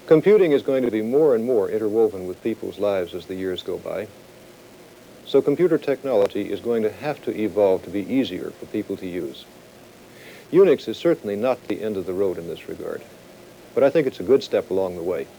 Computing is going to be more and more interwoven with people's lives as the years go by. So computer technology is going to have to evolve to be easier for people to use. Unix is certainly not the end of the road in this regard, but I think it's a good step along the way.